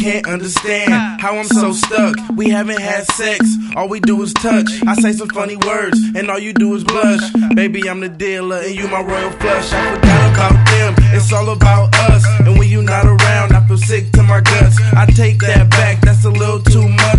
can't understand how I'm so stuck. We haven't had sex, all we do is touch. I say some funny words, and all you do is blush. Baby, I'm the dealer, and you my royal flush. I forgot about them, it's all about us. And when you not around, I feel sick to my guts. I take that back, that's a little too much.